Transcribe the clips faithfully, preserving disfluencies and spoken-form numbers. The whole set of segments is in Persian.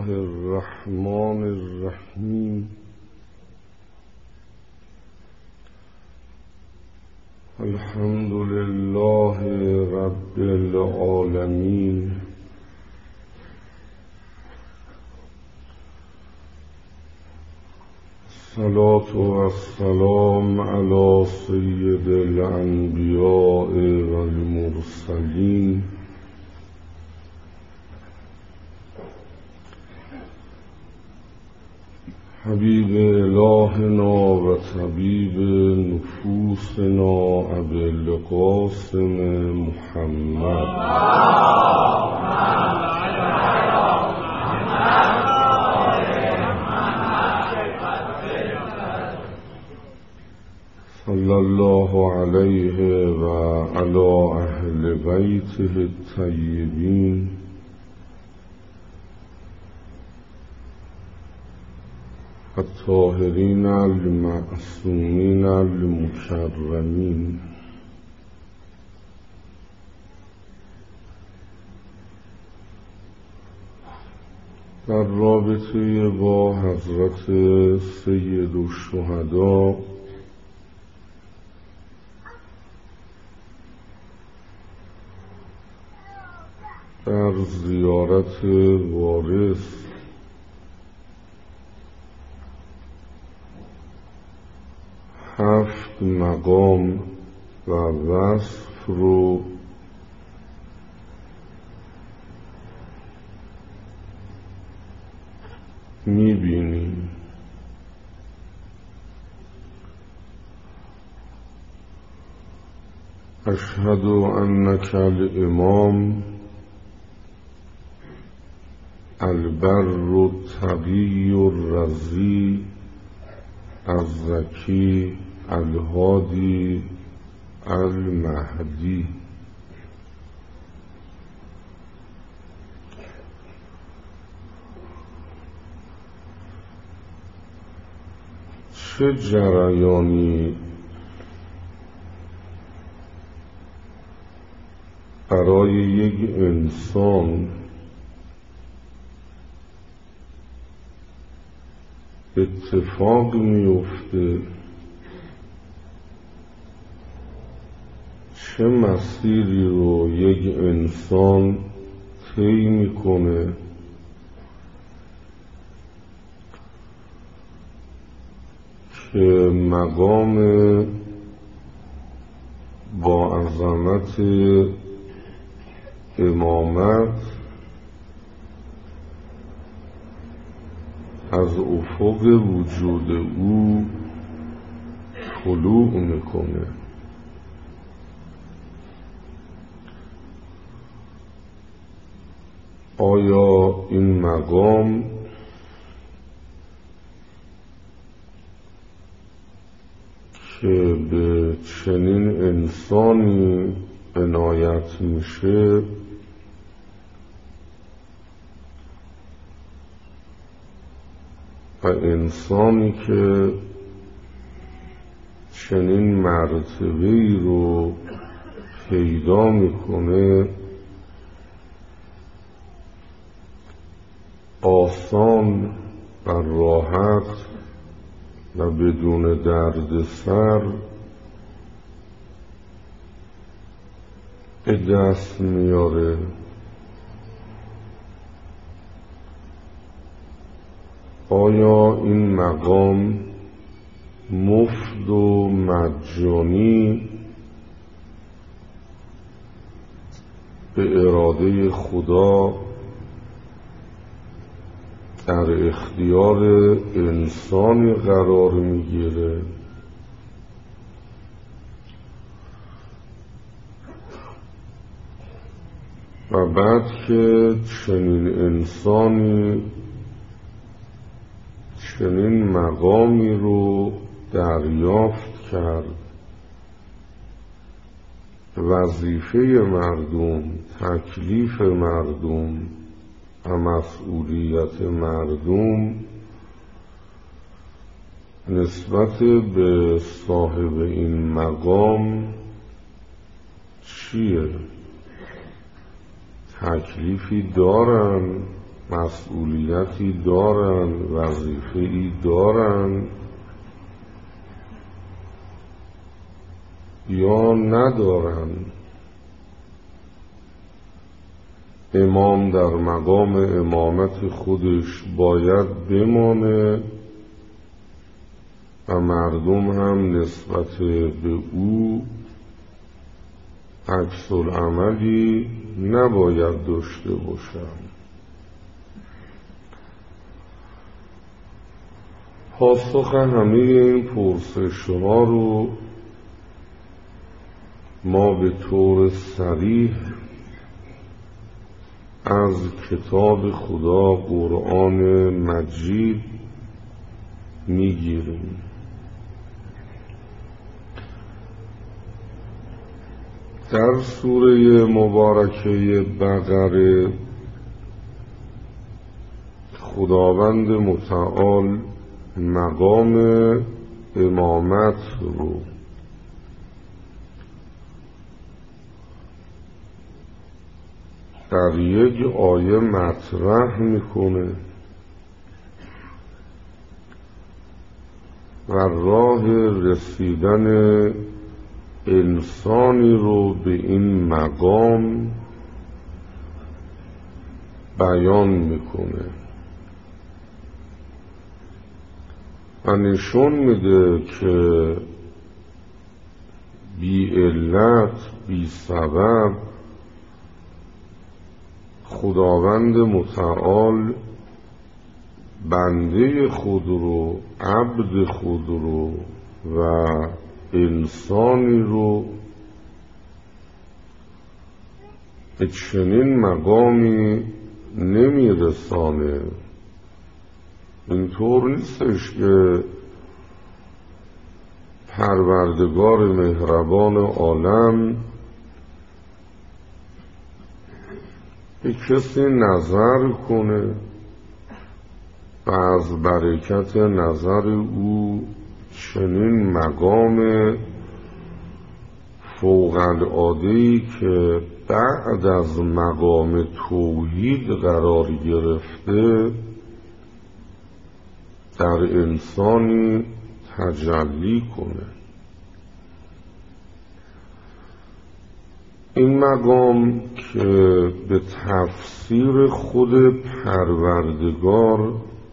الرحمن الرحیم. الحمد لله رب العالمین. الصلاة والسلام على سید الانبیاء والمرسلین حبیب الهنا و طبیب نفوسنا ابی القاسم محمد صلی الله علیه و علی اهل بیته الطیبین الطاهرین المعصومین المکرمین. در رابطه با حضرت سید الشهدا در زیارت وارث هفت مقام و وصف رو میبینیم. اشهد انک الامام البر التقی الرضی الزکی الهادی المهدی. چه جریانی برای یک انسان اتفاق میفته، چه مسیری رو یک انسان طی میکنه که مقام با عظمت امامت از افق وجود او طلوع میکنه. آیا این مقام که به چنین انسانی عنایت میشه و انسانی که چنین مرتبه‌ای رو پیدا میکنه آسان و راحت و بدون درد سر به دست میاره؟ آیا این مقام مفت و مجانی به اراده خدا در اختیار انسانی قرار میگیره؟ و بعد که چنین انسانی چنین مقامی رو دریافت کرد، وظیفه مردم، تکلیف مردم و مسئولیت مردم نسبت به صاحب این مقام چیه؟ تکلیفی دارن مسئولیتی دارن، وظیفه‌ای دارن یا ندارن. امام در مقام امامت خودش باید بمانه و مردم هم نسبت به او عکس العملی نباید داشته باشند. پاسخ همه این پرسش‌ها رو ما به طور صریح از کتاب خدا قرآن مجید میگیریم. در سوره مبارکه بقره خداوند متعال مقام امامت رو در یک آیه مطرح میکنه و راه رسیدن انسانی رو به این مقام بیان میکنه و نشون میده که بی علت بی سبب خداوند متعال بنده خود رو، عبد خود رو و انسانی رو به چنین مقامی نمیرسانه. اینطور نیستش که پروردگار مهربان عالم به کسی نظر کنه و از برکت نظر او چنین مقام فوق العاده‌ای که بعد از مقام توحید قرار گرفته در انسانی تجلی کنه. این مقام که به تفسیر خود پروردگار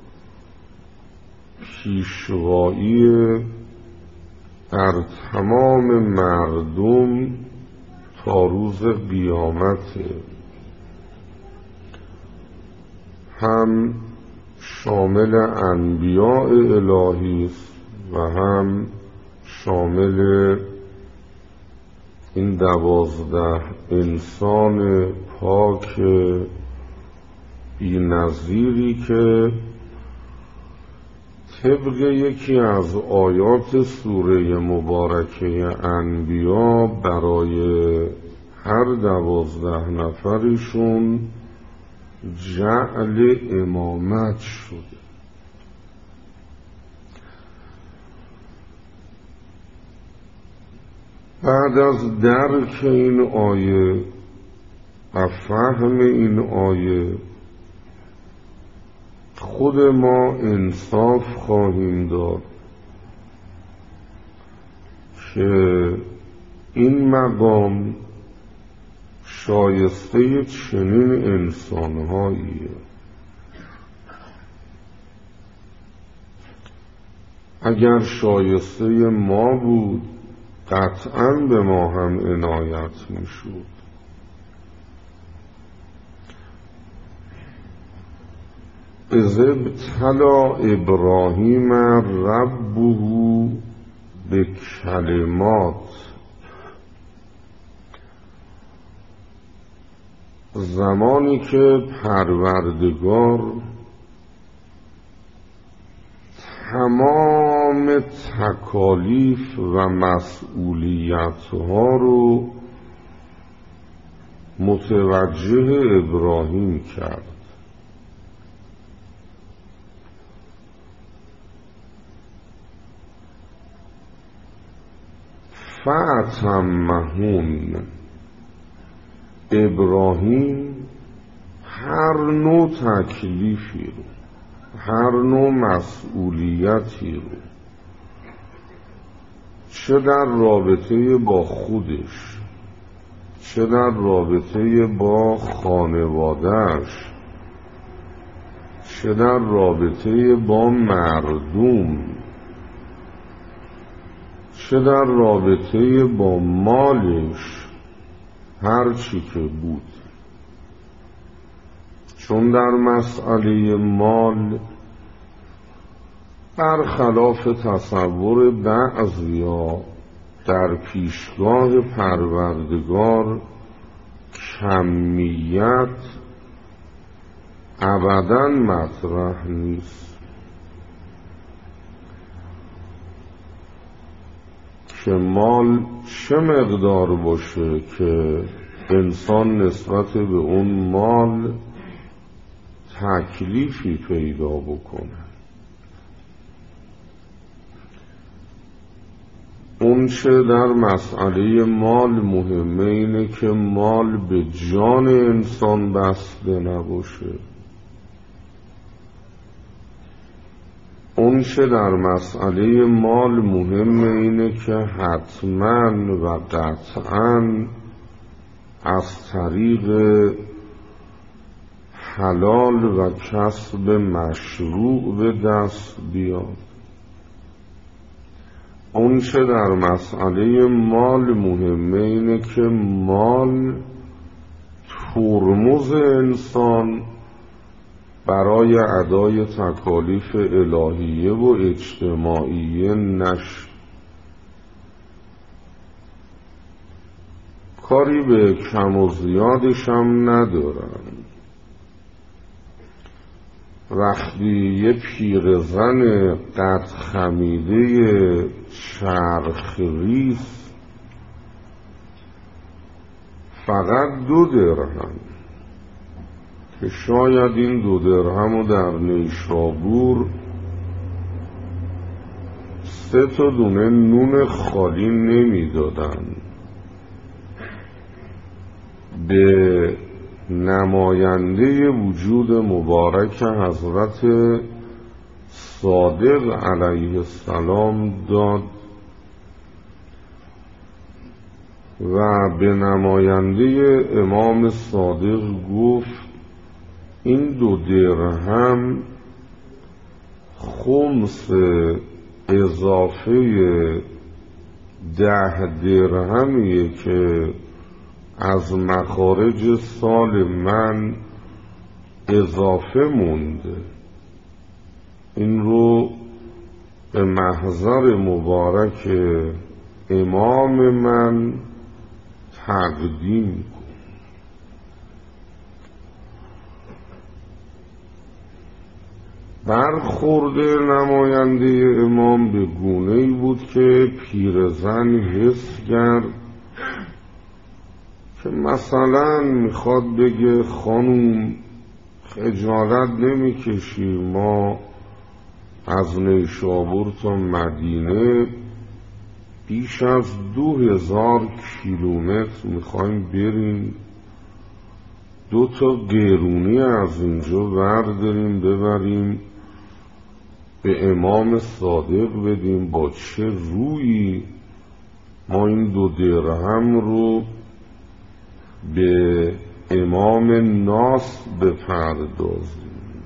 پیشوایی در تمام مردم تا روز قیامت، هم شامل انبیاء الهی است و هم شامل این دوازده انسان پاک بی‌نظیری که طبق یکی از آیات سوره مبارکه انبیا برای هر دوازده نفرشون جعل امامت شده. بعد از درک این آیه و فهم این آیه خود ما انصاف خواهیم داد که این مقام شایسته چنین انسانهاییه. اگر شایسته ما بود قطعاً به ما هم عنایت میشد. اذ ابتلی ابراهیم ربه به کلمات، زمانی که پروردگار تمام تکالیف و مسئولیت‌ها رو متوجه ابراهیم کرد، فأتمهن، ابراهیم هر نوع تکلیفی رو، هر نوع مسئولیتی رو، چه در رابطه با خودش، چه در رابطه با خانواده‌اش، چه در رابطه با مردم، چه در رابطه با مالش، هر چی که بود. چون در مسئله مال برخلاف تصور بعضیا در پیشگاه پروردگار کمیت ابداً مطرح نیست، که مال چه مقدار باشه که انسان نسبت به اون مال تکلیفی پیدا بکنه. اون چه در مسئله مال مهمه اینه که مال به جان انسان بسته نباشه. اون چه در مسئله مال مهمه اینه که حتما و قطعا از طریق حلال و کسب مشروع به دست بیاد. اون چه در مسئله مال مهمه اینه که مال ترمز انسان برای ادای تکالیف الهیه و اجتماعیه نشه. کاری به کم و زیادش هم ندارن. وقتی یه پیرزن قد خمیده چرخریز فقط دو درهم، که شاید این دو درهم رو در نیشابور سه تا دونه نون خالی نمی دادن، به نماینده وجود مبارک حضرت صادق علیه السلام داد و به نماینده امام صادق گفت این دو درهم خمس اضافه ده درهمیه که از مخارج سال من اضافه مونده، این رو به محضر مبارک امام من تقدیم کن. برخورد نماینده امام به گونه‌ای بود که پیرزن حس کرد که مثلا میخواد بگه خانوم خجالت نمیکشی، ما از نیشابور تا مدینه بیش از دو هزار کیلومتر میخوایم بریم، دو تا گرونی از اینجا برداریم ببریم به امام صادق بدیم، با چه رویی ما این دو درهم رو به امام ناس بپردازیم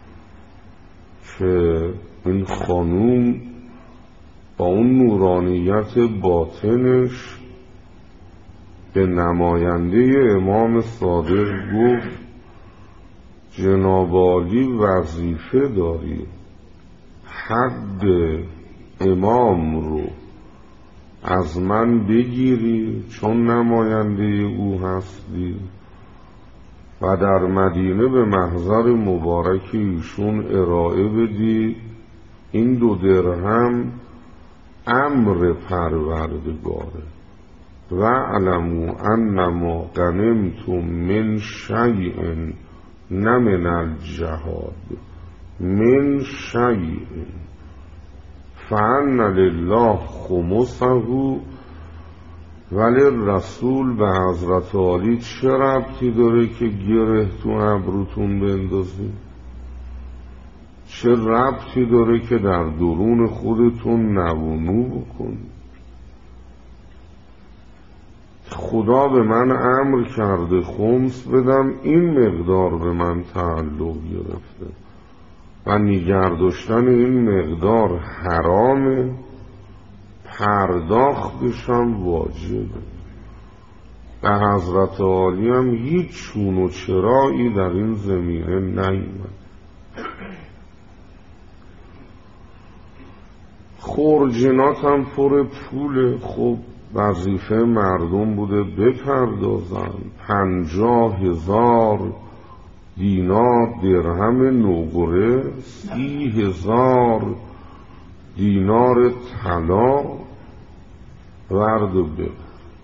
که این خانوم با اون نورانیت باطنش به نماینده امام صادق گفت جناب عالی وظیفه داری حد امام رو از من بگیری چون نماینده او هستی و در مدینه به محضر مبارک ایشون ارائه بدی این دو درهم امر پروردگاره و علمو انما غنمتم من شیء نه من الجهاد من شیء فان لله خمسه ولی رسول به حضرت عالی چه ربطی داره که گره تو ابروتون بندازی؟ چه ربطی داره که در درون خودتون نوونو بکنی؟ خدا به من امر کرده خمس بدم، این مقدار به من تعلق گرفته و نگه داشتن این مقدار حرامه، پرداختش هم واجبه. به حضرت عالی هم هیچ چون و چرایی در این زمینه نیامد. خورجینات هم پر پوله، خب وظیفه مردم بوده بپردازن. پنجاه هزار دینار درهم نوگره، سی هزار دینار طلا ورد و ببر.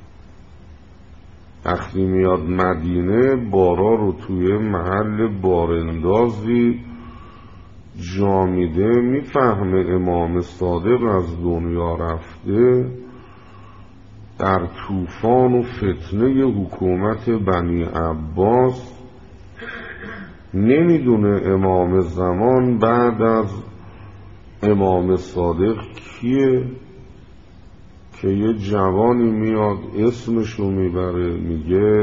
وقتی میاد مدینه بارا رو توی محل باراندازی جا میده، میفهمه امام صادق از دنیا رفته. در طوفان و فتنه حکومت بنی عباس نمیدونه امام زمان بعد از امام صادق کیه، که یه جوانی میاد اسمشو میبره میگه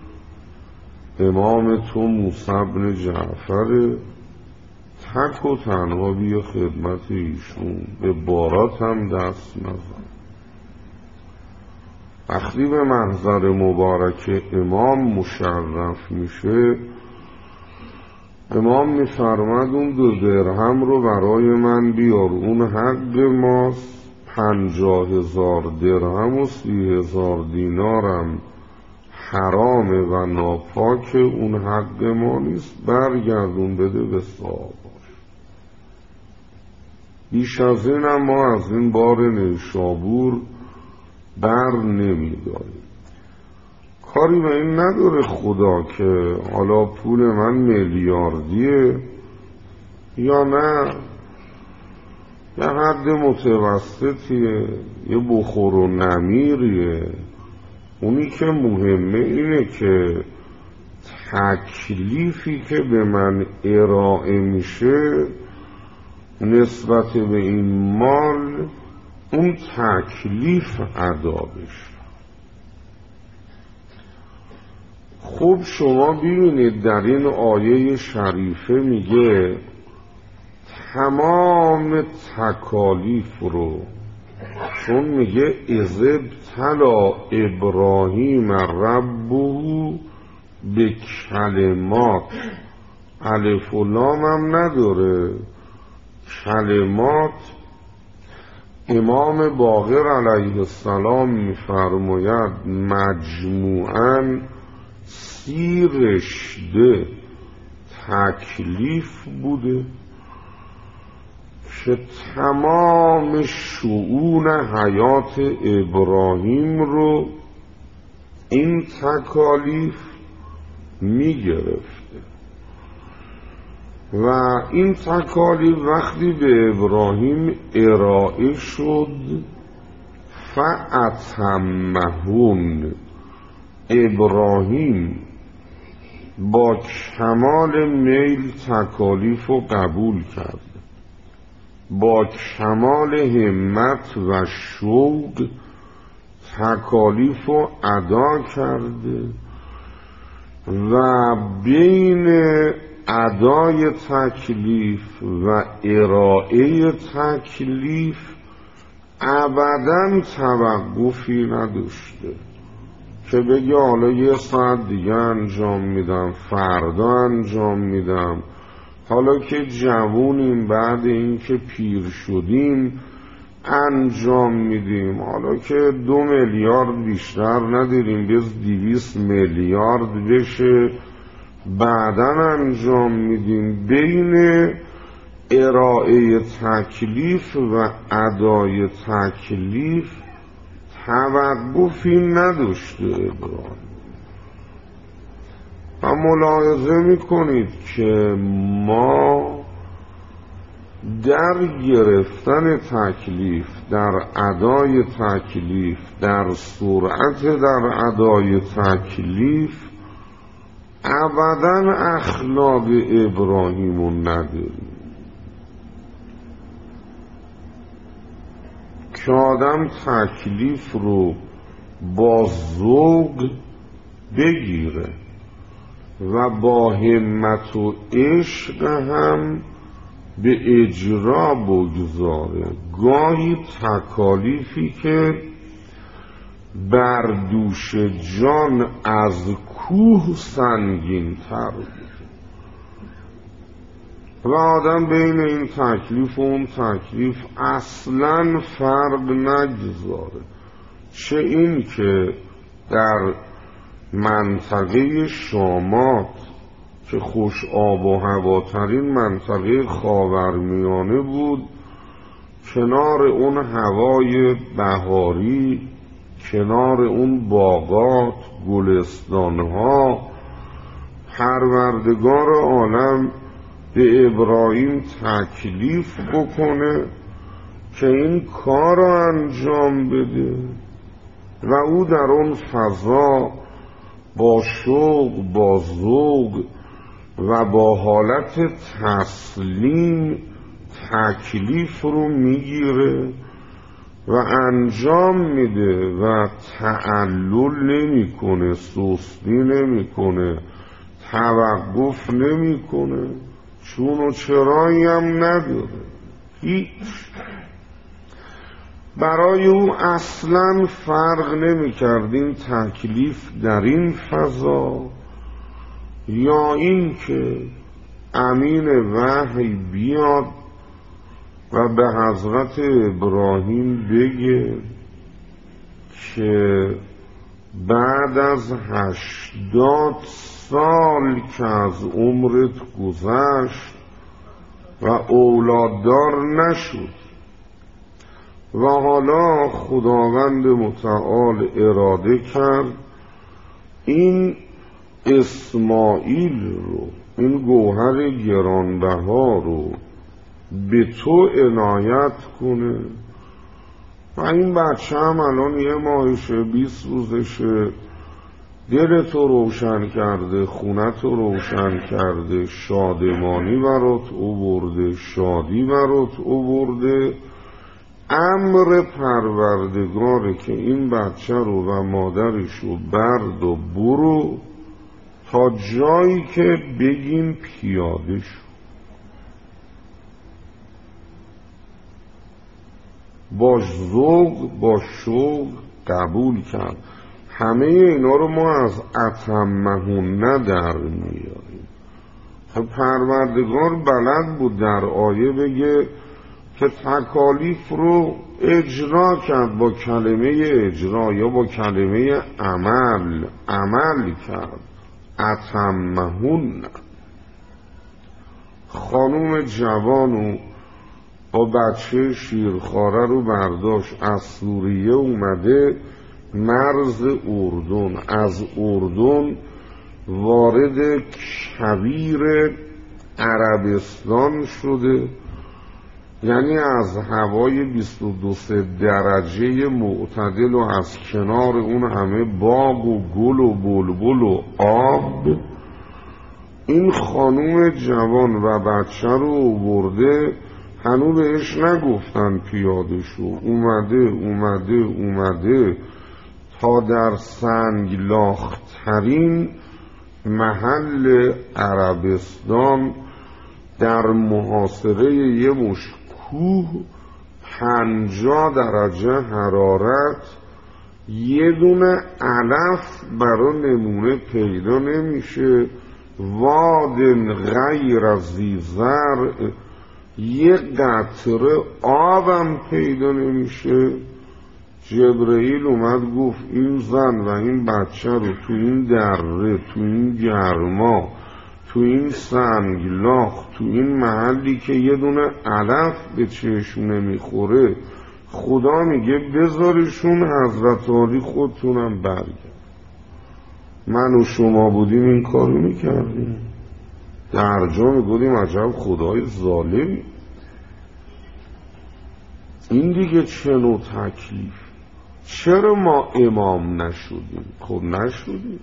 امام تو موسی بن جعفره، تک و تنها بیا خدمت ایشون، به بارات هم دست نزن. وقتی به محضر مبارک امام مشرف میشه، امام میفرمد اون دو درهم رو برای من بیار، اون حق ماست. پنجاه هزار درهم و سی هزار دینارم حرامه و ناپاکه، اون حق ما نیست، برگردون بده به صاحباش. بیش از این هم ما از این بار نیشابور بر نمیداریم. کاری به این نداره خدا که حالا پول من میلیاردیه یا نه، یه حد متوسطیه، یه بخور و نمیریه. اونی که مهمه اینه که تکلیفی که به من ارائه میشه نسبت به این مال، اون تکلیف ادا بشه. خب شما ببینید در این آیه شریفه میگه تمام تکالیف رو، چون میگه اذ ابتلی ابراهیم ربه به کلمات، الف و لام هم نداره، کلمات. امام باقر علیه السلام میفرماید مجموعاً سی رشته تکلیف بوده که تمام شؤون حیات ابراهیم رو این تکالیف میگرفته و این تکالیف وقتی به ابراهیم ارائه شد فأتمهن، ابراهیم با کمال میل تکالیف رو قبول کرد، با کمال همت و شوق تکالیف رو ادا کرده و بین ادای تکلیف و ارائه تکلیف ابداً توقفی نداشته که بگه حالا یه ساعت دیگه انجام میدم، فردا انجام میدم، حالا که جوونیم بعد این که پیر شدیم انجام میدیم، حالا که دو میلیارد بیشتر نداریم بیز دیویس میلیارد بشه بعدا انجام میدیم. بین ارائه تکلیف و ادای تکلیف توقفی نداشته ابراهیم. و ملاحظه میکنید که ما در گرفتن تکلیف، در ادای تکلیف، در سرعت در ادای تکلیف ابداً اخلاق ابراهیمو نداریم که آدم تکلیف رو با ذوق بگیره و با همت و عشق هم به اجرا بگذاره. گاهی تکالیفی که بر دوش جان از کوه سنگین تر بود و آدم بین این تکلیف و اون تکلیف اصلا فرق نگذاره، چه این که در منطقه شامات که خوش آب و هواترین منطقه خاورمیانه بود، کنار اون هوای بهاری، کنار اون باغات، گلستانها، پروردگار عالم به ابراهیم تکلیف بکنه که این کار رو انجام بده و او در اون فضا با شوق، با ذوق و با حالت تسلیم تکلیف رو میگیره و انجام میده و تعلل نمیکنه، سستی نمیکنه، توقف نمیکنه، چون و چرایی هم نداره. هیچ برای او اصلا فرق نمیکرد این تکلیف در این فضا یا این که امین وحی بیاد و به حضرت ابراهیم بگه که بعد از هشتاد سال که از عمرت گذشت و اولاددار نشد و حالا خداوند متعال اراده کرد این اسماعیل رو، این گوهر گرانبها رو به تو عنایت کنه و این بچه هم الان یه ماهشه، بیست روزشه، دلتو روشن کرده، خونتو روشن کرده، شادمانی برات اوورده، شادی برات اوورده. امر پروردگاره که این بچه رو و مادرش رو برد و برو تا جایی که بگیم پیاده شو. با ذوق، با شوق قبول کرد. همه اینا رو ما از اتمهن در میاریم. خب پروردگار بلد بود در آیه بگه که تکالیف رو اجرا کرد، با کلمه اجرا یا با کلمه عمل عمل کرد. اتمهن. خانوم جوانو با بچه شیرخواره رو برداشت، از سوریه اومده مرز اردن، از اردن وارد کویر عربستان شده، یعنی از هوای بیست و دو درجه معتدل و از کنار اون همه باغ و گل و بلبل و آب این خانوم جوان و بچه رو آورده. هنو بهش نگفتن پیاده شو، اومده اومده اومده تا در سنگلاخ‌ترین محل عربستان در محاصره یه مش کوه، پنجاه درجه حرارت، یه دونه علف برا نمونه پیدا نمیشه، وادن غیر ذی زرع، یه قطره آبم پیدا نمیشه. جبرئیل اومد گفت این زن و این بچه رو تو این دره، تو این گرما، تو این سنگلاخ، تو این محلی که یه دونه علف به چشم نمیخوره، خدا میگه بذارشون حضرت علی خودتونم برگرد. من و شما بودیم این کارو میکردیم. در جا میگودیم عجب خدای ظالمی. این دیگه چه نوع تکلیف؟ چرا ما امام نشدیم؟ خب نشدیم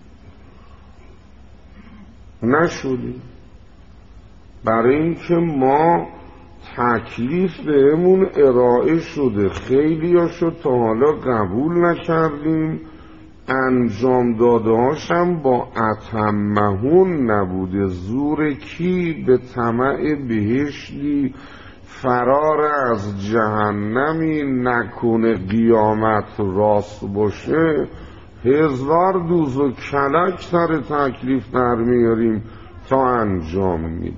نشدیم برای اینکه ما تکلیف بهمون ارائه شده، خیلی هاشو تا حالا قبول نکردیم، انجام داده هاشم با اتمهون نبوده. زور کی به طمع بهشتی، فرار از جهنمی، نکنه قیامت راست باشه، هزار دوز و کلک سر تکلیف در میاریم تا انجام میدیم.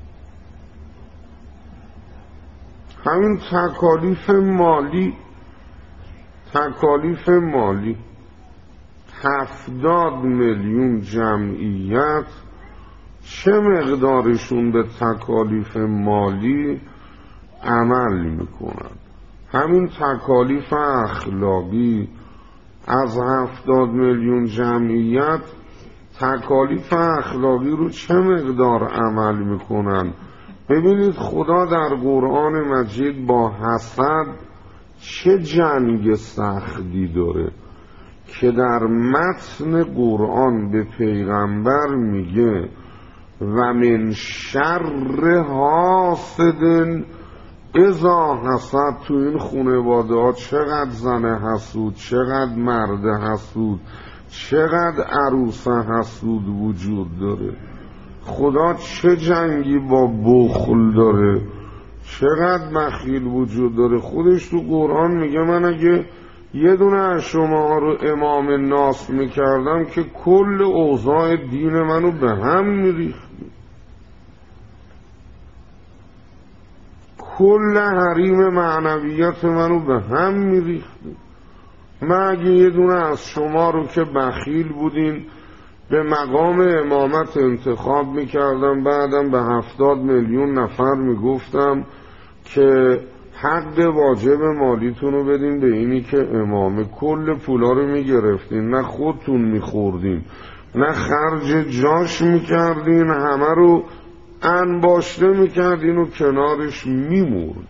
همین تکالیف مالی تکالیف مالی هفتاد میلیون جمعیت چه مقدارشون به تکالیف مالی عمل میکنن؟ همین تکالیف اخلاقی از هفتاد میلیون جمعیت تکالیف اخلاقی رو چه مقدار عمل میکنن؟ ببینید خدا در قرآن مجید با حسد چه جنگ سختی داره که در متن قرآن به پیغمبر میگه و من شر حاسد اذا حسد. تو این خانواده ها چقدر زن حسود، چقدر مرد حسود، چقدر عروس حسود وجود داره. خدا چه جنگی با بخل داره، چقدر بخیل وجود داره. خودش تو قرآن میگه من اگه یه دونه از شما رو امام ناس میکردم که کل اوضاع دین منو به هم میریختیم، کل حریم معنویت منو به هم میریختیم. من اگه یه دونه از شما رو که بخیل بودین به مقام امامت انتخاب میکردم، بعدم به هفتاد میلیون نفر میگفتم که حق واجب مالیتون رو بدین به اینی که امامه، کل پولا رو میگرفتین، نه خودتون میخوردین نه خرج جاش میکردین، همه رو انباشته میکردین و کنارش میموردین.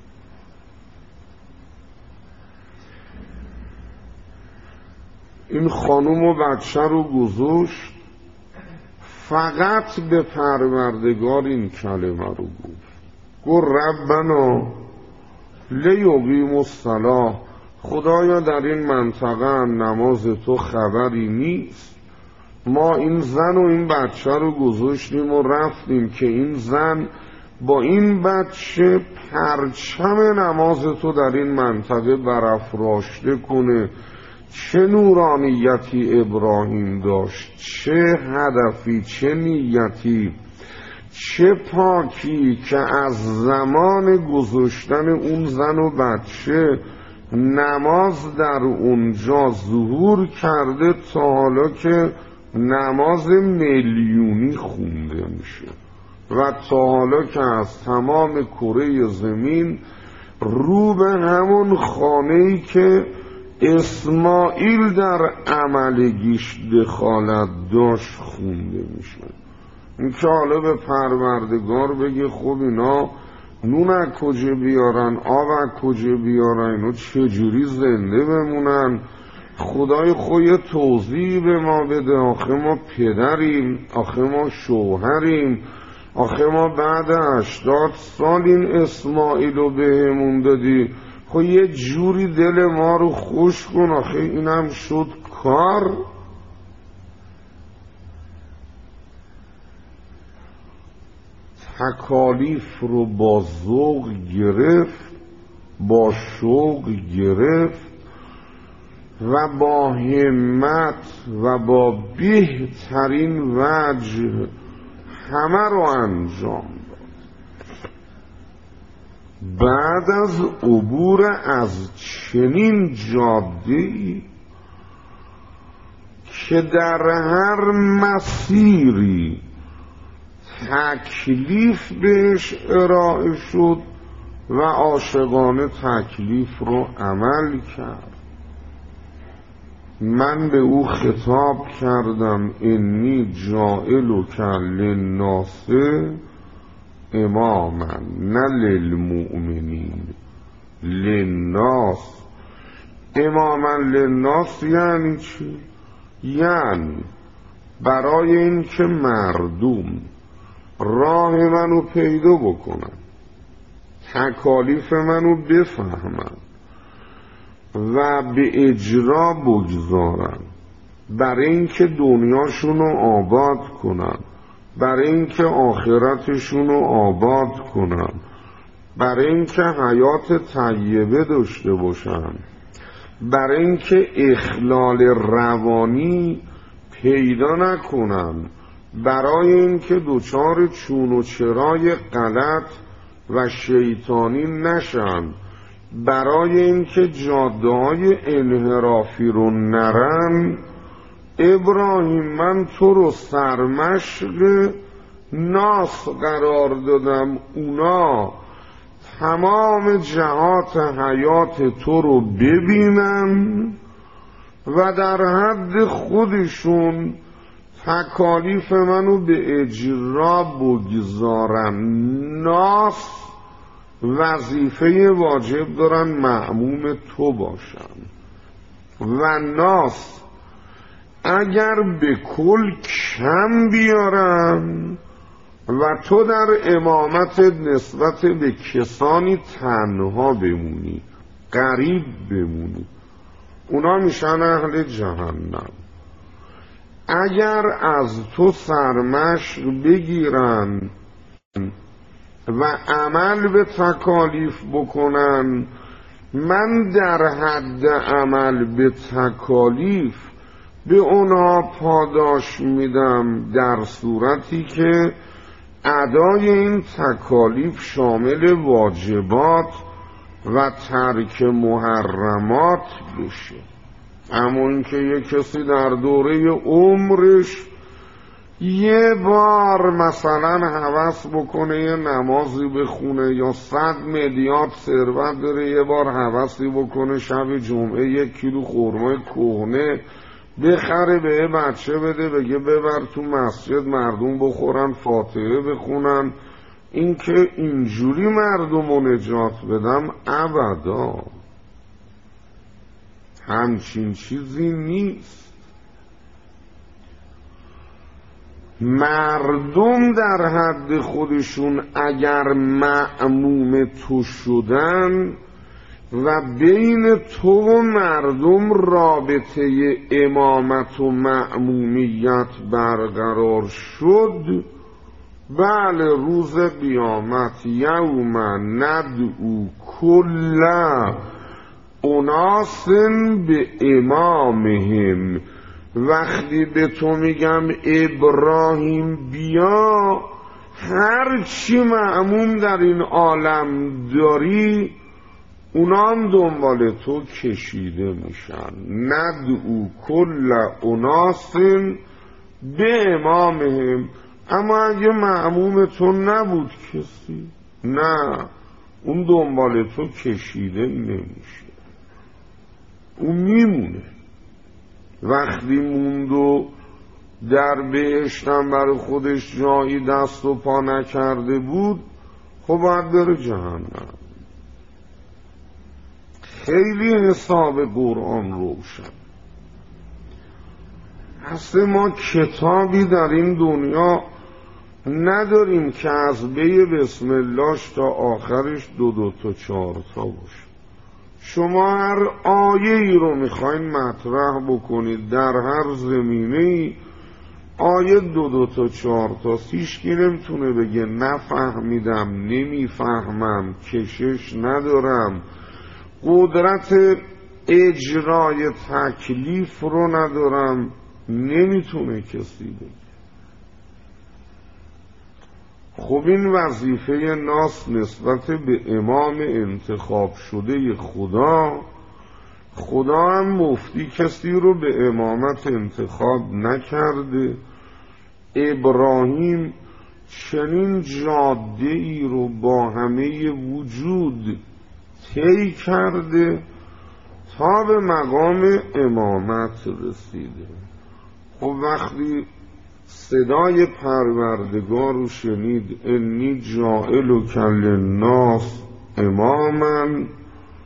این خانوم و بچه رو گذاشت، فقط به پروردگار این کلمه رو گفت، گفت ربنا لیقیموا الصلاة. خدایا در این منطقه نماز تو خبری نیست، ما این زن و این بچه رو گذاشتیم و رفتیم که این زن با این بچه پرچم نماز تو در این منطقه برافراشته کنه. چه نورانیتی ابراهیم داشت، چه هدفی، چه نیتی، چه پاکی که از زمان گذاشتن اون زن و بچه نماز در اونجا ظهور کرده تا حالا که نماز میلیونی خونده میشه و تا حالا که از تمام کره زمین رو به همون خانه‌ای که اسماعیل در عملگیش دخالت داشت خونده میشه. این که حالا به پروردگار بگه خب اینا نون از کجا بیارن، آب از کجا بیارن، اینا چجوری زنده بمونن، خدای خود توضیح به ما بده. آخه ما پدریم، آخه ما شوهریم، آخه ما بعد هشتاد سال این اسماعیل رو بهمون دادی، خب یه جوری دل ما رو خوش کن، آخه اینم شد کار. تکالیف رو با ذوق گرفت، با شوق گرفت و با همت و با بهترین وجه همه رو انجام داد. بعد از عبور از چنین جاده‌ای که در هر مسیری تکلیف بهش ارائه شد و عاشقانه تکلیف رو عمل کرد، من به او خطاب کردم انی جاعلک للناس اماما نه للمؤمنین. للناس. اماما للناس یعنی چی؟ یعنی برای این که مردم راه منو پیدا بکنن، تکالیف منو بفهمن و به اجرا بگذارن، برای اینکه دنیاشونو آباد کنن، برای اینکه آخرتشونو آباد کنن، برای اینکه حیات طیبه داشته باشن، برای اینکه اخلال روانی پیدا نکنن، برای اینکه دچار چون و چرای غلط و شیطانی نشن، برای اینکه جاده‌های انحرافی رو نرن. ابراهیم من تو رو سرمشق ناس قرار دادم، اونا تمام جهات حیات تو رو ببینن و در حد خودشون تکالیف منو به اجرا بگذارن. ناس وظیفه واجب دارن مأموم تو باشن و ناس اگر به کل کم بیارن و تو در امامت نسبت به کسانی تنها بمونی، غریب بمونی، اونا میشن اهل جهنم. اگر از تو سرمشق بگیرن و عمل به تکالیف بکنن، من در حد عمل به تکالیف به اونا پاداش میدم، در صورتی که ادای این تکالیف شامل واجبات و ترک محرمات بشه. اما اینکه یک کسی در دوره عمرش یه بار مثلا هوس بکنه یه نمازی بخونه یا صد میلیارد ثروت داره، یه بار هوسی بکنه شب جمعه یک کیلو خرمای کهنه بخره به یه بچه بده، بگه ببر تو مسجد مردم بخورن فاتحه بخونن، این که اینجوری مردم رو نجات بدم ابدا، همچین چیزی نیست. مردم در حد خودشون اگر مأموم تو شدن و بین تو و مردم رابطه امامت و مأمومیت برقرار شد، بله روز قیامت یوم ندعو کل اناس به امامهم، وقتی به تو میگم ابراهیم بیا، هر چی مأموم در این عالم داری اونا هم دنبال تو کشیده میشن. ندعو کل اناس به امامهم. اما اگه مأموم تو نبود کسی، نه، اون دنبال تو کشیده نمیشه، اون میمونه. وقتی موند و در بهشتم برای خودش جایی دست و پا نکرده بود، خب باید بره جهنم. خیلی حساب قرآن روشن. اصلا ما کتابی در این دنیا نداریم که از بی بسم اللهش تا آخرش دو دو تا چهار تا باشه. شما هر آیه ای رو میخواین مطرح بکنید در هر زمینه ای، آیه دو دو تا چهار تا هیچکی نمیتونه بگه نفهمیدم، نمیفهمم، کشش ندارم، قدرت اجرای تکلیف رو ندارم، نمیتونه کسی بگه. خب این وظیفه ناس نسبت به امام انتخاب شده خدا. خدا هم مفتی کسی رو به امامت انتخاب نکرده. ابراهیم چنین جاده ای رو با همه وجود طی کرده تا به مقام امامت رسیده. خب وقتی صدای پروردگار رو شنید، انی جاعلک للناس اماما،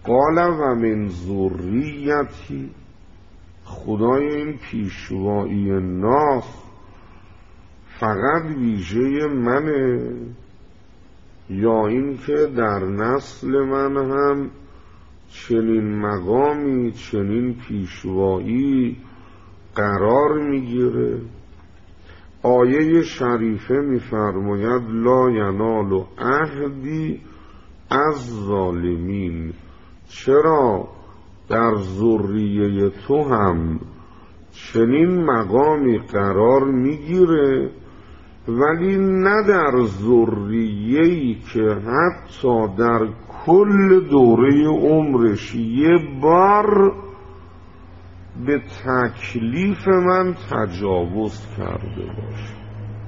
قال و من ذریتی، خدای این پیشوایی ناس فقط ویژه منه یا این که در نسل من هم چنین مقامی چنین پیشوایی قرار میگیره؟ آیه شریفه میفرماید لا ینال عهدی از ظالمین. چرا در ذریه تو هم چنین مقامی قرار میگیره ولی نه در ذریه‌ای که حتی در کل دوره عمرش یه بار به تکلیف من تجاوز کرده باشه.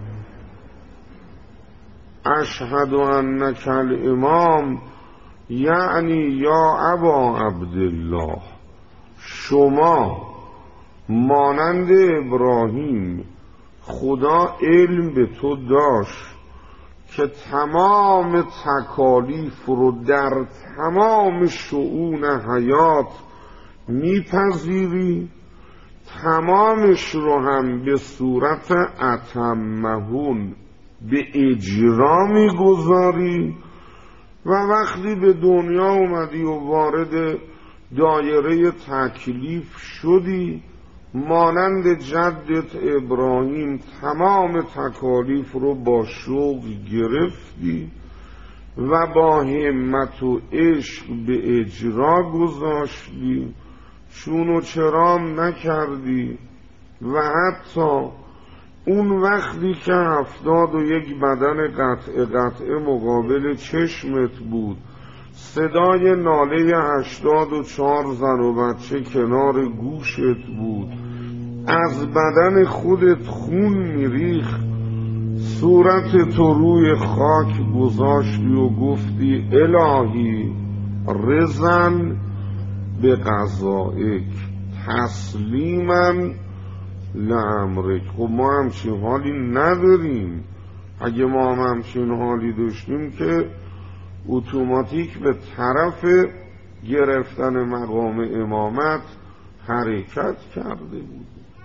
اشهد انک الامام یعنی یا ابا عبدالله، شما مانند ابراهیم خدا علم به تو داشت که تمام تکالیف رو در تمام شؤون حیات میپذیری، تمامش رو هم به صورت اتمهون به اجرا میگذاری و وقتی به دنیا اومدی و وارد دایره تکلیف شدی مانند جدت ابراهیم تمام تکالیف رو با شوق گرفتی و با همت و عشق به اجرا گذاشتی، چون و چرام نکردی و حتی اون وقتی که هفتاد و یک بدن قطع قطع مقابل چشمت بود، صدای ناله هشتاد و چهار زن و بچه کنار گوشت بود، از بدن خودت خون میریخت، صورت تو روی خاک گذاشتی و گفتی الهی رضا به قضائک تسلیما لامرک. خب ما همچین حالی نداریم. اگه ما هم همچین حالی داشتیم که اتوماتیک به طرف گرفتن مقام امامت حرکت کرده بود.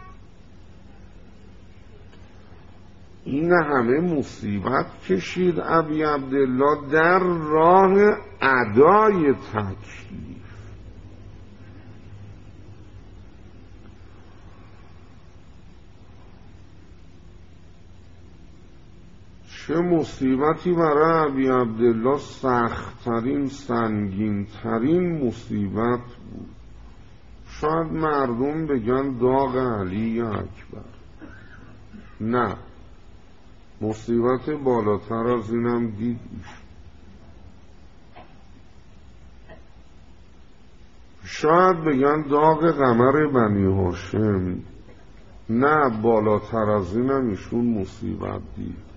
این همه مصیبت کشید ابی عبدالله در راه ادای تکلیف. چه مصیبتی برای ابی عبدالله سخت‌ترین سنگین‌ترین مصیبت بود. شاید مردم بگن داغ علی اکبر، نه، مصیبت بالاتر از اینم دید. شاید بگن داغ قمر بنی هاشم، نه، بالاتر از اینم ایشون مصیبت دید.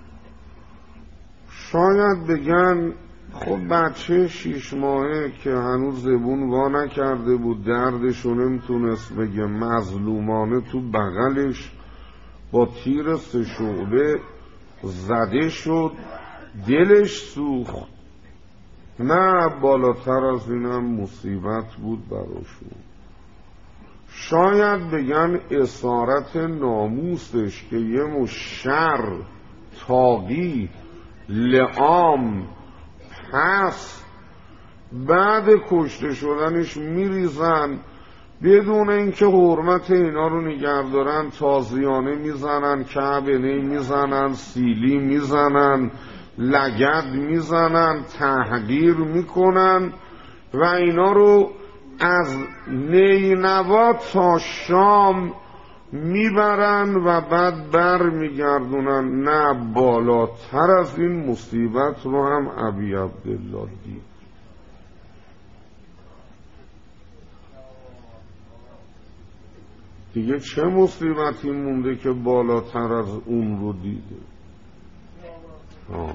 شاید بگن خب بچه شیش ماهه که هنوز زبون وا نکرده بود، دردشو نمیتونست بگه، مظلومانه تو بغلش با تیر سه شعبه زده شد، دلش سوخت. نه، بالاتر از اینم مصیبت بود براشون. شاید بگن اسارت ناموسش که یه مشر تاقی لعام پس بعد کشته شدنش میریزن بدون اینکه حرمت اینا رو نگه دارن، تازیانه میزنن، کعبنه میزنن، سیلی میزنن، لگد میزنن، تحقیر میکنن و اینا رو از نینوا تا شام میبرن و بعد بر میگردونن. نه، بالاتر از این مصیبت رو هم ابی عبدالله دید. دیگه چه مصیبتی مونده که بالاتر از اون رو دیده؟ آه.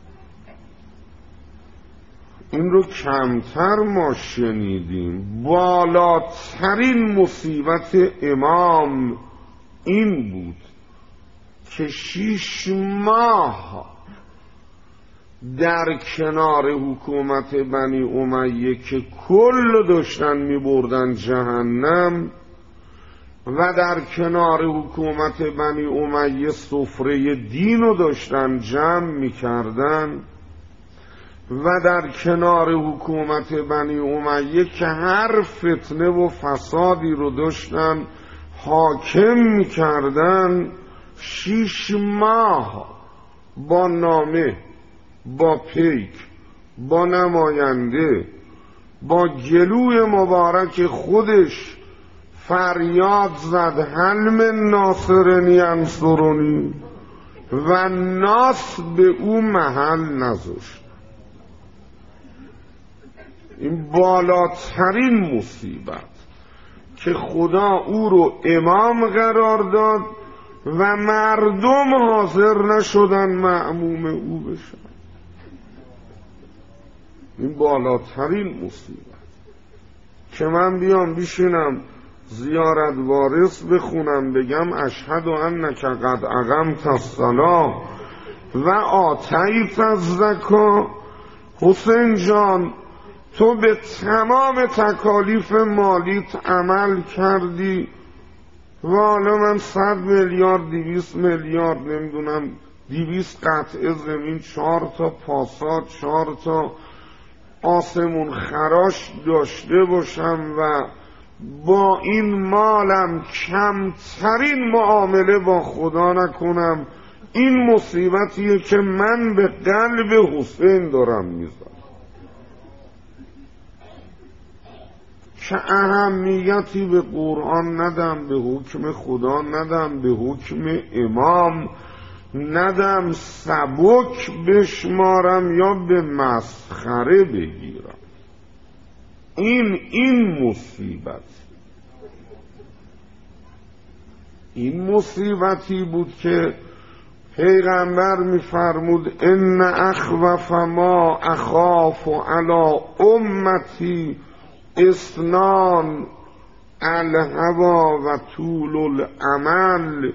این رو کمتر ما شنیدیم. بالاترین مصیبت امام این بود که شیش ماه در کنار حکومت بنی امیه که کل داشتن می بردن جهنم و در کنار حکومت بنی امیه سفره دین رو داشتن جمع می کردن و در کنار حکومت بنی امیه که هر فتنه و فسادی رو داشتن حاکم می کردن، شیش ماه با نامه، با پیک، با نماینده، با گلوی مبارک خودش فریاد زد هل من ناصر ینصرنی و ناس به او محل نذاشت. این بالاترین مصیبت که خدا او رو امام قرار داد و مردم حاضر نشدن مأموم او بشن. این بالاترین مصیبت که من بیام بشینم زیارت وارث بخونم بگم اشهد انک قد اقمت الصلاة و آتیت الزکاة، حسین جان تو به تمام تکالیف مالیت عمل کردی و حالا من صد میلیارد دویست میلیارد نمیدونم دویست قطعه زمین، چهار تا پاسات، چهار تا آسمون خراش داشته باشم و با این مالم کمترین معامله با خدا نکنم، این مصیبتیه که من به قلب حسین دارم میزنم که اهمیتی به قرآن ندم، به حکم خدا ندم، به حکم امام ندم، سبک بشمارم یا به مسخره بگیرم. این این مصیبت این مصیبتی بود که پیغمبر میفرمود ان اخوف ما اخاف علی امتی اثنان الهوا و طول الامل.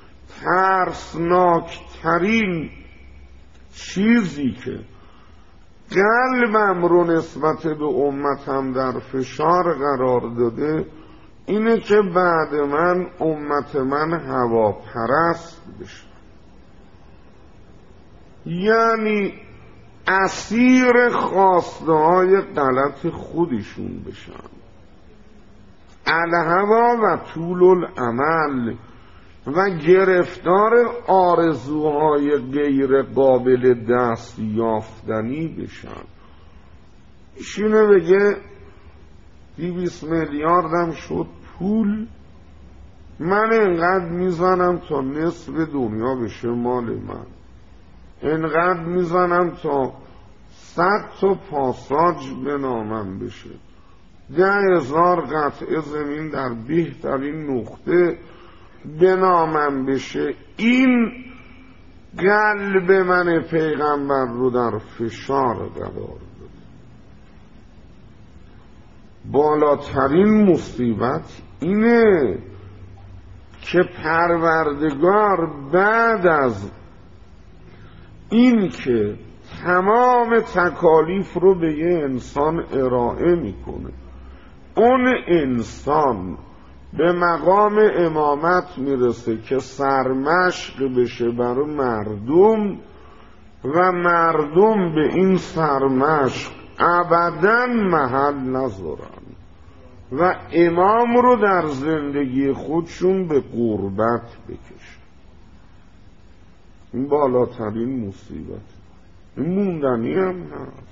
ترسناکترین چیزی که قلبم رو نسبت به امتم در فشار قرار داده اینه که بعد من امت من هواپرست بشه، یعنی اسیر خواسته های غلط خودشون بشن. الهوا و طول الامل و گرفتار آرزوهای غیر قابل دست یافتنی بشن. ایشونه بگه دویست میلیاردم شد پول، من انقدر میزنم تا نصف دنیا بشه مال من، انقدر میزنم تا صد تا پاساج به نامم بشه، ده هزار قطعه زمین در بهترین نقطه به نامم بشه. این قلب من پیغمبر رو در فشار قرار داد. بالاترین مصیبت اینه که پروردگار بعد از این که تمام تکالیف رو به یه انسان ارائه میکنه، اون انسان به مقام امامت میرسه که سرمشق بشه برای مردم و مردم به این سرمشق ابداً محل نذارن و امام رو در زندگی خودشون به غربت بکشن. این بالاترین مصیبت، این موندنی هم هست.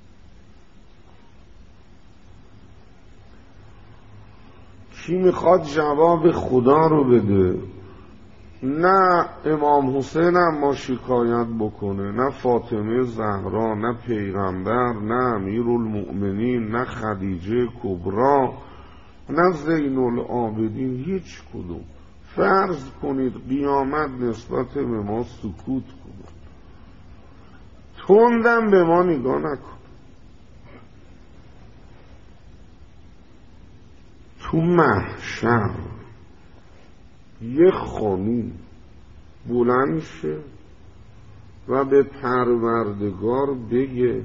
کی میخواد جواب خدا رو بده؟ نه امام حسین هم ما شکایت بکنه، نه فاطمه زهرا، نه پیغمبر، نه امیرالمؤمنین، نه خدیجه کبرا، نه زین العابدین، هیچ کدوم. فرض کنید قیامت نسبت به ما سکوت کنه، تندم به ما نگاه نکن. تو محشر یه خانوم بلند شه و به پروردگار بگه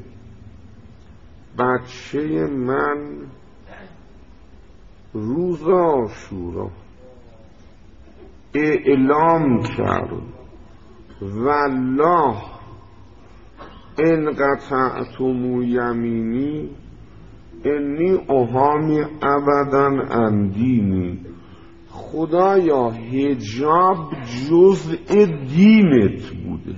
بچه من روز عاشورا اعلام کرد والله ان قطعتم یمینی انی احامی ابدا عن دینی. خدایا حجاب جزء دینت بوده.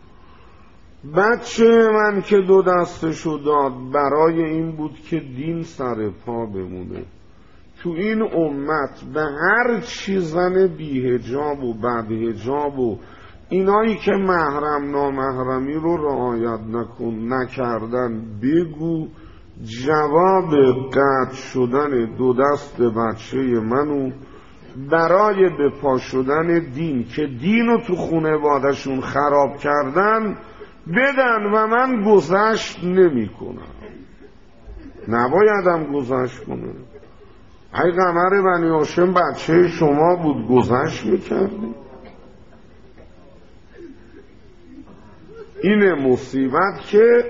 بچه من که دو دستشو داد برای این بود که دین سر پا بمونه. تو این امت به هر چی زن بی حجاب و بد حجاب و اینایی که محرم نامحرمی رو رعایت نکن نکردن بگو جواب قطع شدن دو دست بچه منو برای به پا شدن دین که دینو تو خانواده‌شون خراب کردن بدن و من گذشت نمی کنم. نبایدم گذشت کنه. ای قمر بنی هاشم بچه شما بود گذشت میکردی. این مصیبت که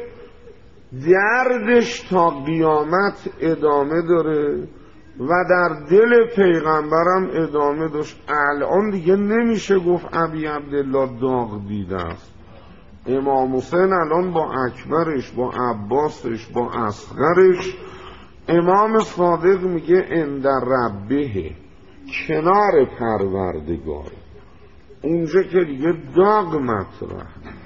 دردش تا قیامت ادامه داره و در دل پیغمبرم ادامه داشت. الان دیگه نمیشه گفت ابی عبدالله داغ دیده است. امام حسین الان با اکبرش با عباسش با اصغرش امام صادق میگه عند ربه کنار پروردگار، اونجا که دیگه داغ مطرح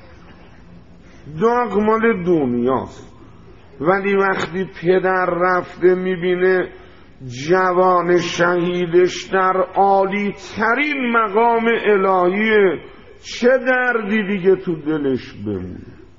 داغ مال دنیاست. ولی وقتی پدر رفته میبینه جوان شهیدش در عالی ترین مقام الهیه چه دردی دیگه تو دلش بمونه.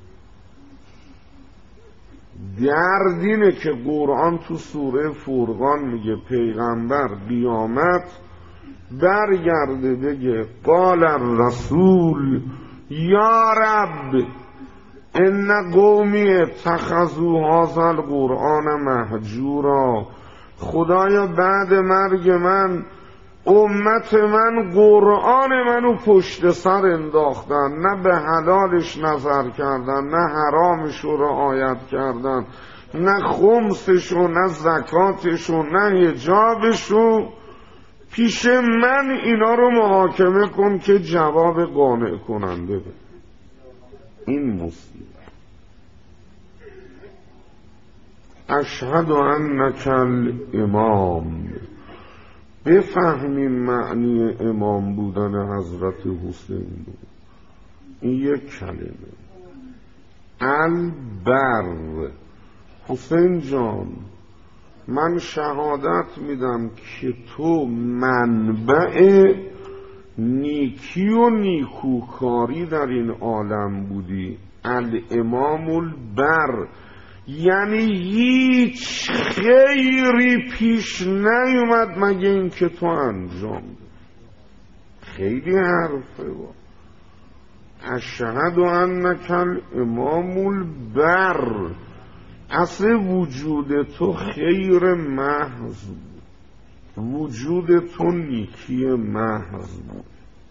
دردینه که قرآن تو سوره فرقان میگه پیغمبر قیامت برگرده بگه قال الرسول یا رب ان قومی اتخذوا هذا القرآن مهجورا. خدایا بعد مرگ من امت من قرآن منو پشت سر انداختن، نه به حلالش نظر کردن، نه حرامش رو رعایت کردن، نه خمسشو نه زکاتشو نه حجابشو. پیش من اینا رو محاکمه کن که جواب قانع کننده بده. این مصیبت. اشهد انک الامام. بفهمیم معنی امام بودن حضرت حسین. این یک کلمه البر. حسین جان من شهادت میدم که تو منبع نیکی و نیکوکاری در این عالم بودی. الامام البر یعنی هیچ خیری پیش نیومد مگه این که تو انجام دادی. خیلی حرفه با اشهد انک الامام البر. اصل وجود تو خیر محض بود، وجود تو نیکی محض بود.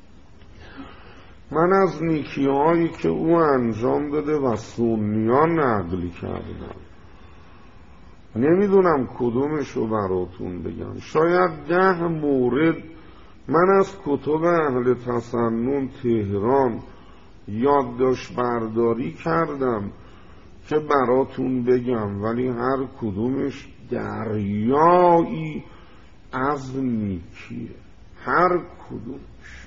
من از نیکی هایی که او انجام داده و سنیان نقل کردم نمیدونم کدومشو براتون بگم. شاید ده مورد من از کتب اهل تسنن تهران یادداشت برداری کردم که براتون بگم، ولی هر کدومش دریایی از نیکیه. هر کدومش.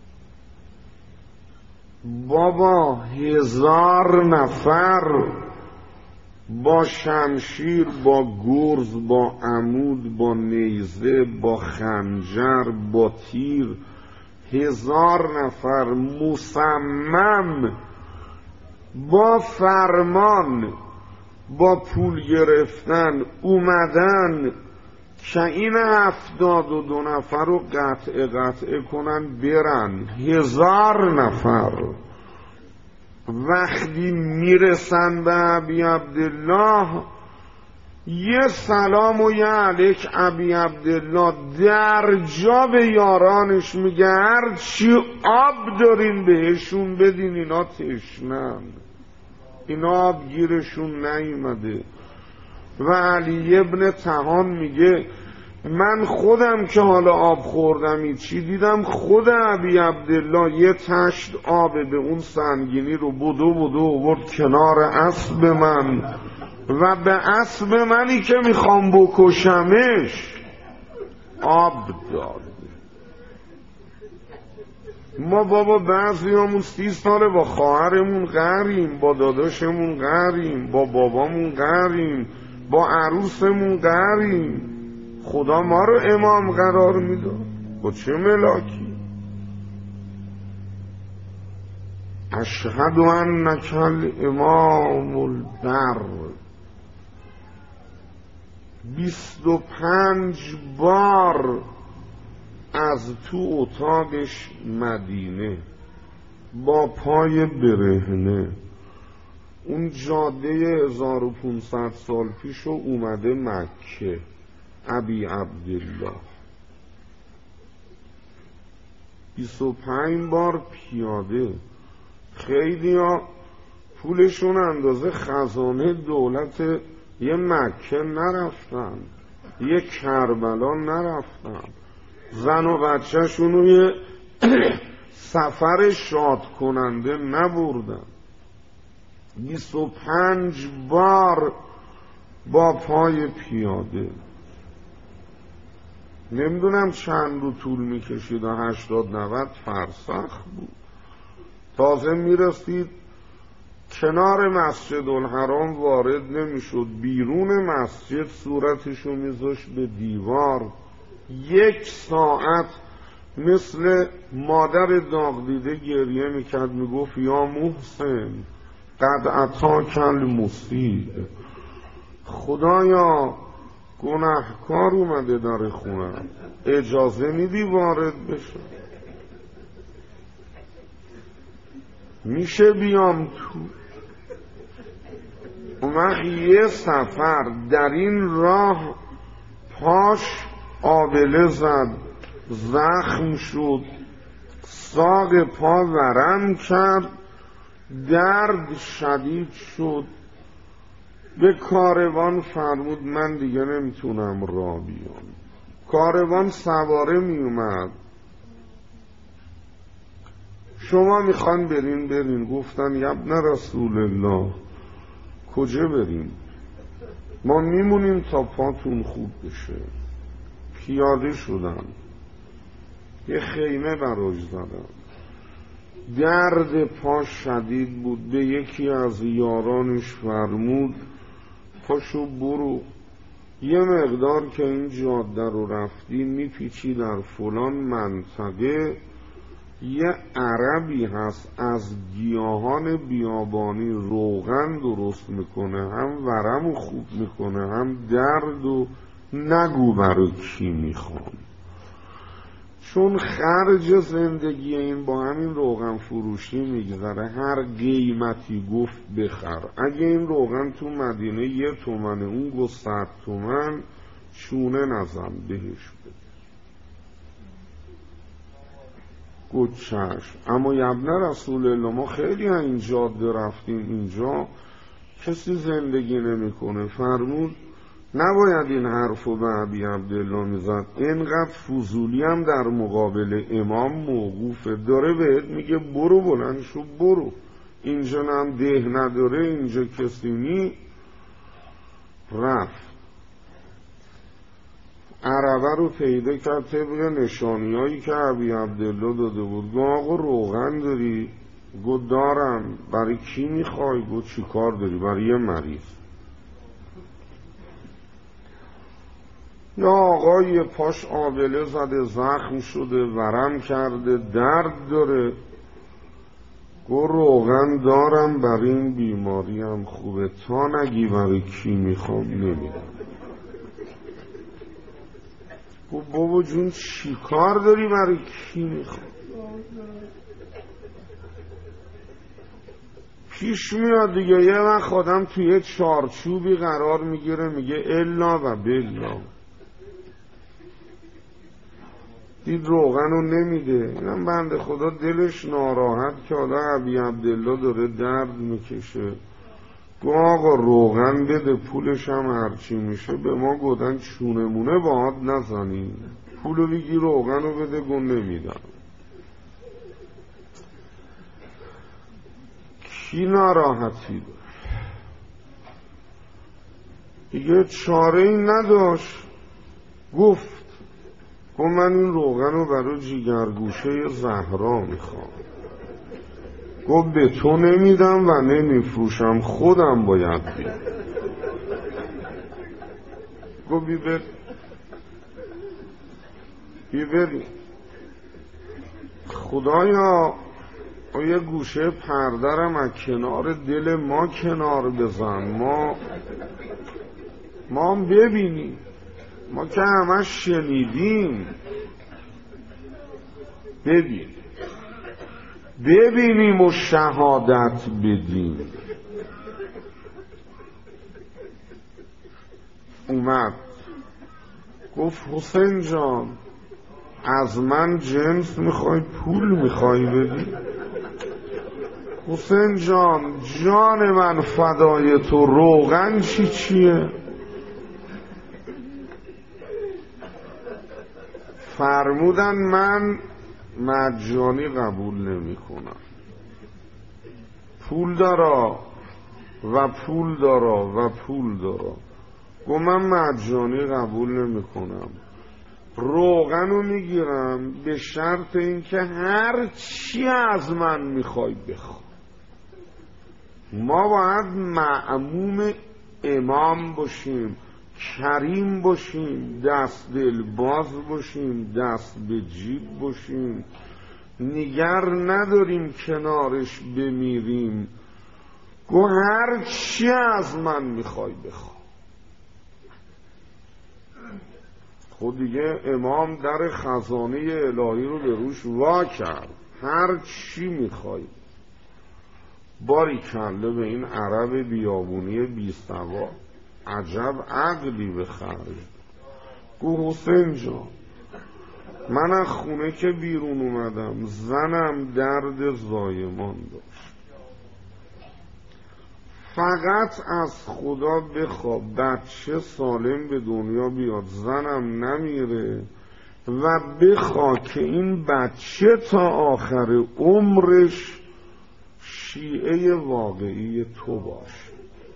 بابا هزار نفر با شمشیر با گرز با عمود با نیزه با خنجر با تیر، هزار نفر مصمم با فرمان با پول گرفتن اومدن که این هفتاد و دو نفر رو قطع قطع کنن برن. هزار نفر وقتی میرسن به ابی عبدالله یه سلام و یه علیک ابی عبدالله در جا به یارانش میگه هر چی آب دارین بهشون بدین، اینا تشنن، اینا آب گیرشون نیومده. و علی ابن طحان میگه من خودم که حالا آب خوردم چی دیدم، خود ابی عبدالله یه تشت آب به اون سنگینی رو بدو بدو آورد کنار اسب من و به اسب منی که میخوام بکشمش آب داد. ما بابا بعضی همون سی ساله با خواهرمون قهریم، با داداشمون قهریم، با بابامون قهریم، با عروسمون قهریم، خدا ما رو امام قرار میداد با چه ملاکی؟ اشهد انک الامام البر بیست و پنج بار از تو اتاقش مدینه با پای برهنه اون جاده هزار و پونصد سال پیشو اومده مکه. ابی عبدالله بیست و پنج بار پیاده. خیلی ها پولشون اندازه خزانه دولت یه مکه نرفتن، یه کربلا نرفتن، زن و بچه‌شونو یه سفر شاد کننده نبردن. بیست و پنج بار با پای پیاده. نمیدونم چند رو طول میکشید، هشتاد نود فرسخ بود. تازه میرسید کنار مسجد الحرام وارد نمیشد، بیرون مسجد صورتشو میذاشت به دیوار. یک ساعت مثل مادر داغ دیده گریه میکرد، میگفت یا محسن قد اتاک المصیب، خدایا گناهکار اومده در خونم، اجازه میدی وارد بشه؟ میشه بیام تو؟ اون وقت یه سفر در این راه پاش آبله زد، زخم شد، ساق پا ورم کرد، درد شدید شد. به کاروان فرمود من دیگه نمیتونم راه بیام. کاروان سواره میومد، شما میخوان برین برین. گفتن یبن رسول الله کجا بریم؟ ما میمونیم تا پاتون خوب بشه. پیاده شدن، یه خیمه براش زدن. درد پا شدید بود. به یکی از یارانش فرمود پاشو برو، یه مقدار که این جاده رو رفتی میپیچی در فلان منطقه یه عربی هست از گیاهان بیابانی روغن درست میکنه، هم ورمو خوب میکنه هم درد، و نگو برای کی میخوام. چون خرج زندگی این با همین روغن فروشی میگذره، هر قیمتی گفت بخر. اگه این روغن تو مدینه یه تومنه، اون گفت صد تومن، چونه نزن بهش بده. گفت چشم. اما یبن رسول الله ما خیلی این جاده رفتیم، اینجا کسی زندگی نمیکنه. فرمود نباید این حرفو به ابی عبدالله میزد، اینقدر فضولی هم در مقابل امام موقوفه. داره بهت میگه برو، بلند شو برو. اینجا هم ده نداره، اینجا کسی نی. رفت عربه رو پیدا کرد طبق نشانی هایی که ابی عبدالله داده بود. گو آقا روغن داری؟ گو دارم. برای کی میخوای؟ گو چی کار داری؟ برای یه مریض. یا آقای پاش آبله زده، زخم شده، ورم کرده، درد داره. گو روغن دارم، برای این بیماری هم خوبه. تا نگی برای کی میخوام نمیدم. گو بابا جون چی کار داری؟ برای کی میخوام؟ پیش میاد دیگه. یه وقت آدم توی چارچوبی قرار میگیره میگه الا و بلا، دید روغنو نمیده. اینم بنده خدا دلش ناراحت که حالا ابی عبدالله داره درد میکشه. گو آقا روغن بده، پولش هم هرچی میشه به ما گفتن چونمونه باهات نزنیم، پولو بگی روغنو بده. گو نمیدم. کی ناراحتی داشت دیگه؟ چاره ای نداشت. گفت گفت من این روغنو برای جیگرگوشه زهرا میخوام. گفت به تو نمیدم و نمیفروشم، خودم باید بید. گفت بی بر بی بری. خدایا یه گوشه پردرم از کنار دل ما کنار بزن، ما ما هم ببینیم. ما که همش شنیدیم. ببین ببینیم و شهادت بدیم. اومد گفت حسین جان از من جنس میخوای پول میخوای بدی؟ حسین جان جان من فدای تو، روغن چی چیه؟ فرمودن من مجانی قبول نمی کنم، پول دارا و پول دارا و پول دارا. گو من مجانی قبول نمی کنم، روغنو میگیرم به شرط اینکه هر چی از من میخوای بخوا. ما باید معموم امام باشیم، کریم باشیم، دست دل باز باشیم، دست به جیب باشیم، نگر نداریم کنارش بمیریم. گو هر چی از من میخوای بخوا. خود دیگه امام در خزانه الهی رو به روش وا کرد، هر چی میخوای. باری کله به این عرب بیابونی بی سوا، عجب عقلی به خرج. گو حسین جان من از خونه که بیرون اومدم زنم درد زایمان داشت، فقط از خدا بخوا بچه سالم به دنیا بیاد، زنم نمیره، و بخوا که این بچه تا آخر عمرش شیعه واقعی تو باش.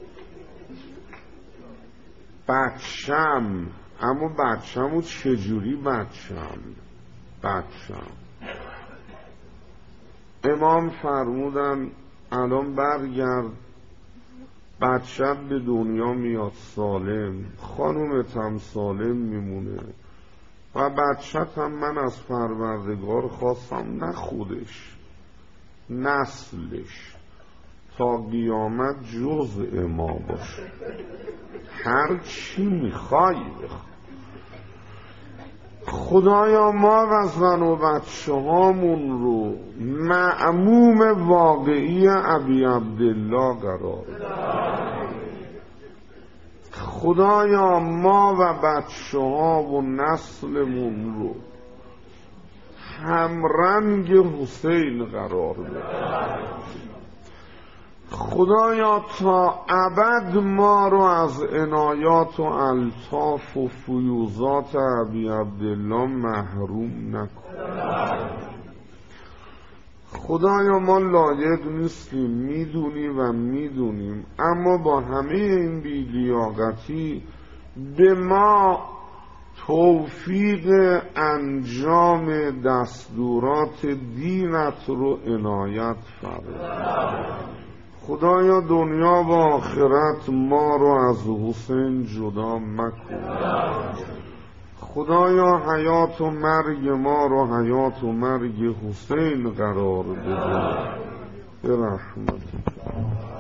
بچم، اما بچم و چجوری بچم؟ بچم امام فرمودن الان برگرد، بچت به دنیا میاد سالم، خانومت هم سالم میمونه، و بچت هم من از پروردگار خواستم نه خودش نسلش تا قیامت جزء ما باشه، هر چی میخوای بخوای. خدایا ما و زن و بچه هامون رو معموم واقعی ابی عبدالله قرار بده. خدایا ما و بچه ها و نسلمون رو همرنگ حسین قرار بده. خدایا تا ابد ما رو از عنایات و الطاف و فیوزات ابی عبدالله محروم نکن. خدایا ما لایق نیستیم، میدونی و میدونیم، اما با همه این بی‌لیاقتی به ما توفیق انجام دستورات دینت رو عنایت فرما. خدایا دنیا و آخرت ما رو از حسین جدا مکن. خدایا حیات و مرگ ما رو حیات و مرگ حسین قرار بده به رحمتت.